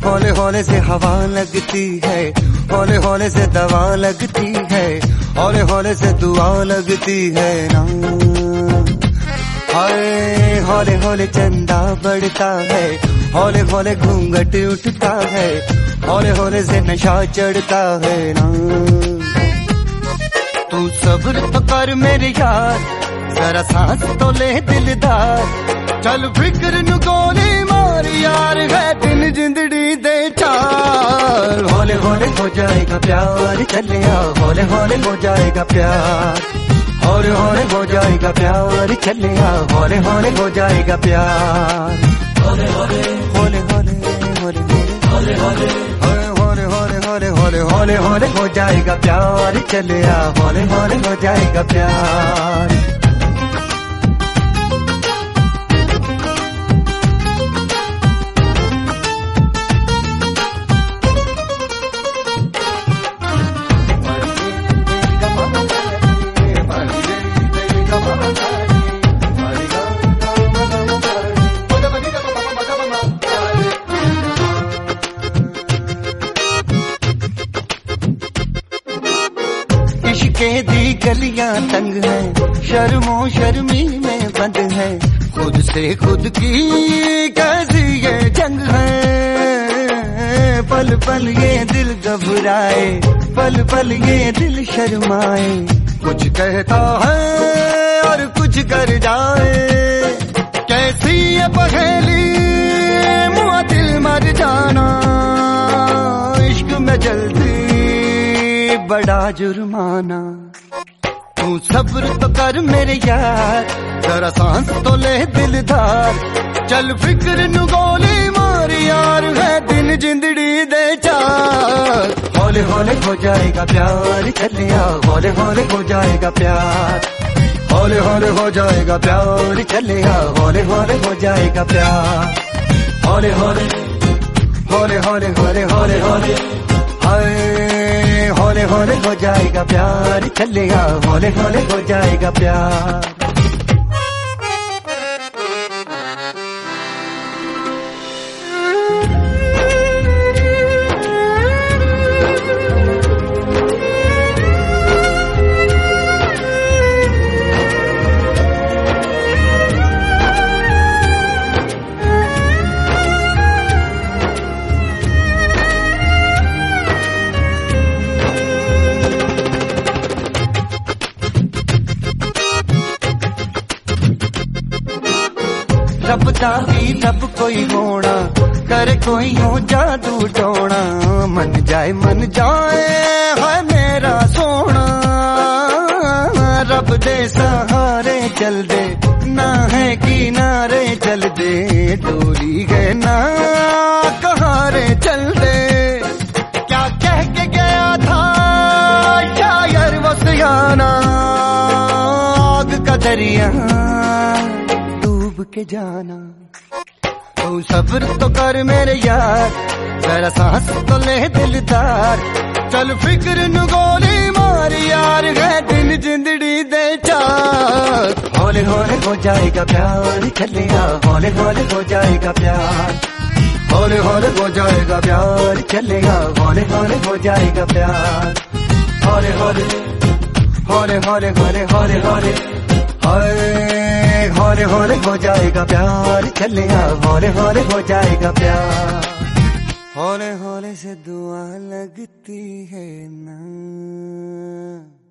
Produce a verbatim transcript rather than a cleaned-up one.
हौले हौले से हवा लगती है, हौले हौले से दवा लगती है, हौले हौले से दुआ लगती है ना। हाय हौले हौले चंदा बढ़ता है, हौले हौले घूंघट उठता है, हौले हौले से नशा चढ़ता है ना। तू सब्र तो कर मेरे यार, जरा सांस तो ले दिलदार, चल फिक्र नु गोली मार यार, है दिन जिंदड़ी दे चार। हौले हौले हो जाएगा प्यार, चले आ हौले हौले हो जाएगा प्यार, हौले हौले हो जाएगा प्यार, चले आ हौले हौले हो जाएगा प्यार। हौले हौले हौले हौले हौले हौले हौले हौले हौले हौले हौले हौले हो जाएगा प्यार, चले आ हौले हौले हो जाएगा प्यार। इश्क़े दी गलियां तंग है, शर्मो शर्मी में बंद है, खुद से खुद की कैसी ये जंग है। पल पल ये दिल घबराए, पल पल ये दिल शर्माए, कुछ कहता है और कुछ कर जाए, कैसी ये पहेली मुआ दिल मर जाना। इश्क में जल्दी बड़ा जुर्माना, तू सब्र तो कर मेरे यार, जरा सांस तो ले दिलदार, चल फिक्र नु गोली मार यार, है दिन जिंदड़ी दे चार। हौले हौले हो जाएगा प्यार, चले आ हौले हौले हो जाएगा प्यार, हौले हौले हो जाएगा प्यार, चले आ हौले हौले हो जाएगा प्यार। हौले हौले हौले हौले हौले हौले हौले हाय हौले हौले हो जाएगा प्यार, चलेगा हौले हौले हो जाएगा प्यार। रब दा ही रब कोई होना, करे कोई हो जादू टोना, मन जाए मन जाए है मेरा सोना। रब दे सहारे चल दे, ना है किनारे चल दे, डोली है ना कहारे चल दे। क्या कह के गया था शायर वो सियाना, आग का दरिया के जाना। तू सब्र तो कर मेरे यार, जरा सांस तो ले दिलदार, चल फिक्र नु गोली मार यार, है दिन जिंदड़ी दे चार। हौले हौले हो जाएगा प्यार, चले आ हौले हौले हो जाएगा प्यार, हौले हौले हो जाएगा प्यार, चले आ हौले हौले हो जाएगा प्यार। हौले हौले हौले हौले हौले हौले हौले हाय हौले हौले हो जाएगा प्यार, चले आ हौले हौले हो जाएगा प्यार। हौले हौले से दुआ लगती है ना।